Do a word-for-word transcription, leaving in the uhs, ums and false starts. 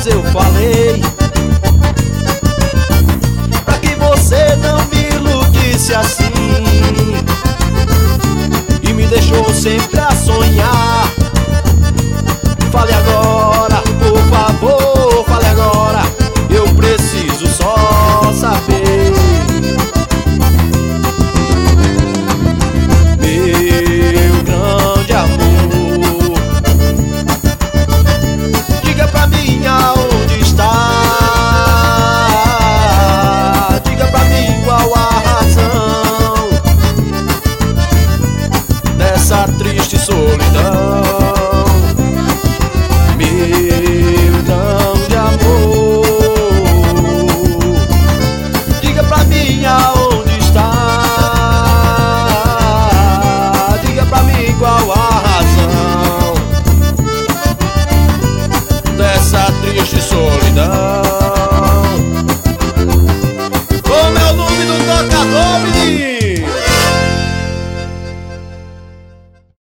vezes eu falei pra que você não me iludisse assim e me deixou sempre a sonhar. Fale agora, por favor, fale agora, eu preciso só saber. Meu grande amor, diga pra mim aonde está, diga pra mim qual a razão dessa triste solidão.